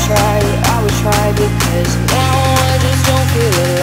try because now I just don't feel alive.